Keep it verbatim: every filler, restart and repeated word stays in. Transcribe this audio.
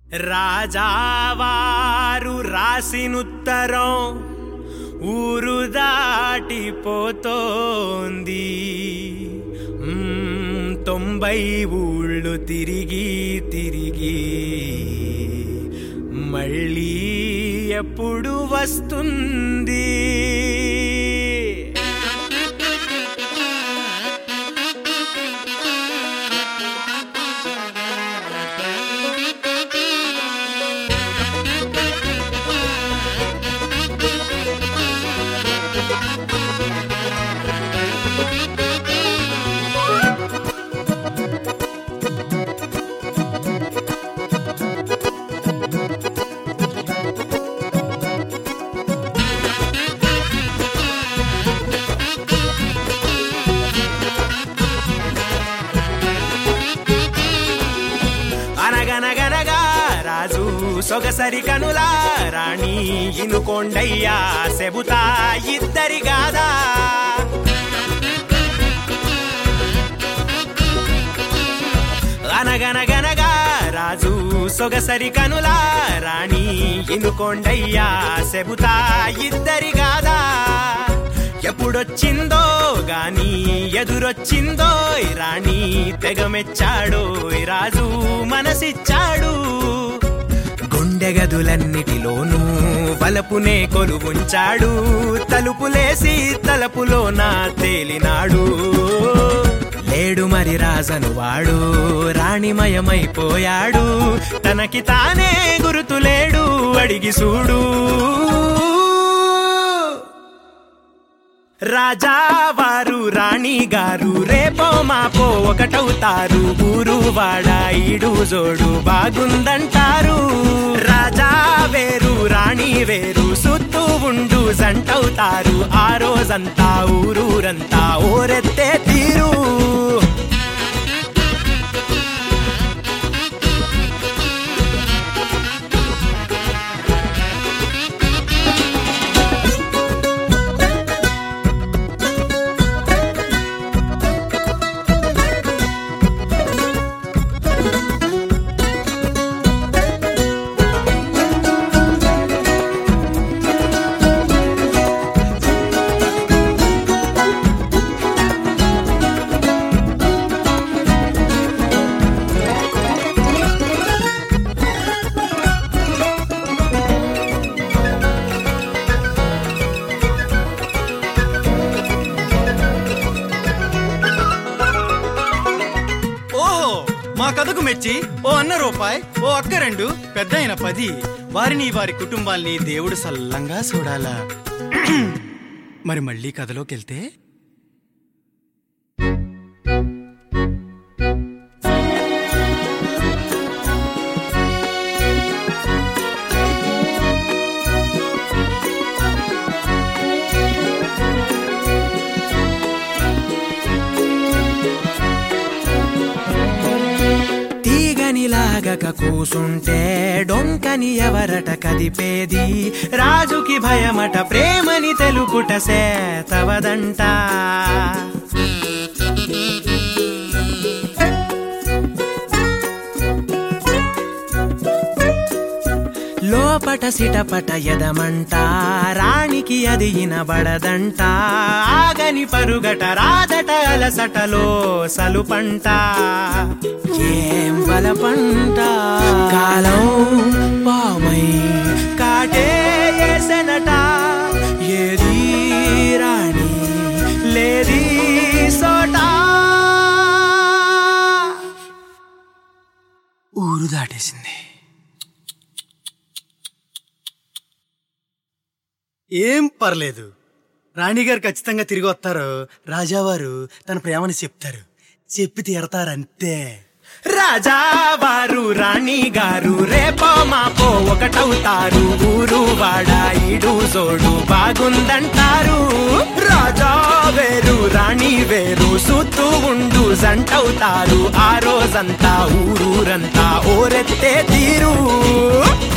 రాజావారు రాసినుత్తరం ఊరు దాటిపోతోంది. తొంభై ఊళ్ళు తిరిగి తిరిగి మళ్ళీ ఎప్పుడు వస్తుంది? అనగనగనగా రాజు సొగసరి కనులా రాణి ఇనుకొండయ్యా సెబుతా ఇద్దరి గాదా. అనగనగనగా రాజు సొగసరి కనులా రాణి ఇనుకొండయ్యా సెబుతా ఇద్దరి గాదా. ఎప్పుడొచ్చిందో గాని ఎదురొచ్చిందో రాణి తెగమెచ్చాడో రాజు మనసిచ్చాడు. గుండె గదులన్నిటిలోనూ వలపునే కొలువుంచాడు. తలుపులేసి తలపులోన తేలినాడు. లేడు మరి రాజను వాడు రాణిమయమైపోయాడు. తనకి తానే గురుతులేడు అడిగి చూడు. రాజావారు రాణి గారు రేపో మాపో ఒకటవుతారు. ఊరు వాడ ఈడు జోడు బాగుందంటారు. రాజా వేరు రాణి వేరు సుత్తూ ఉండు జంటవుతారు. ఆ రోజంతా ఊరూరంతా ఓరెత్తే తీరు. మా కథకు మెచ్చి ఓ అన్న రూపాయి, ఓ అక్క రెండు, పెద్ద అయిన పది. వారిని వారి కుటుంబాల్ని దేవుడు సల్లంగా చూడాలా. మరి మళ్ళీ కథలోకెళ్తే లాగక కూసుంటే డొంకని ఎవరట కదిపేది. రాజుకి భయమట ప్రేమని తెలుపుట సేతవదంట. లోపట సిటపట ఎదమంట రాణికి అది ఇనబడదంట. ఆగని పరుగట రాదట అలసటలో సలుపంట. ఏం బలపంట కాలం పామై కాటేసెనట. ఏది రాణి లేది సోట. ఊరు దాటేసింది. ఏం పర్లేదు, రాణిగారు ఖచ్చితంగా తిరిగి వస్తారు. రాజావారు తన ప్రేమని చెప్తారు, చెప్పి తీరతారంతే. రాజావారు రాణి గారు రేపో మాపో ఒకటవుతారు. ఊరు వాడ ఈడు జోడు బాగుందంటారు. రాజా వేరు రాణి వేరు సుత్తూ ఉండు జంటవుతారు. ఆ రోజంతా ఊరూరంతా ఓరెత్తే తీరు.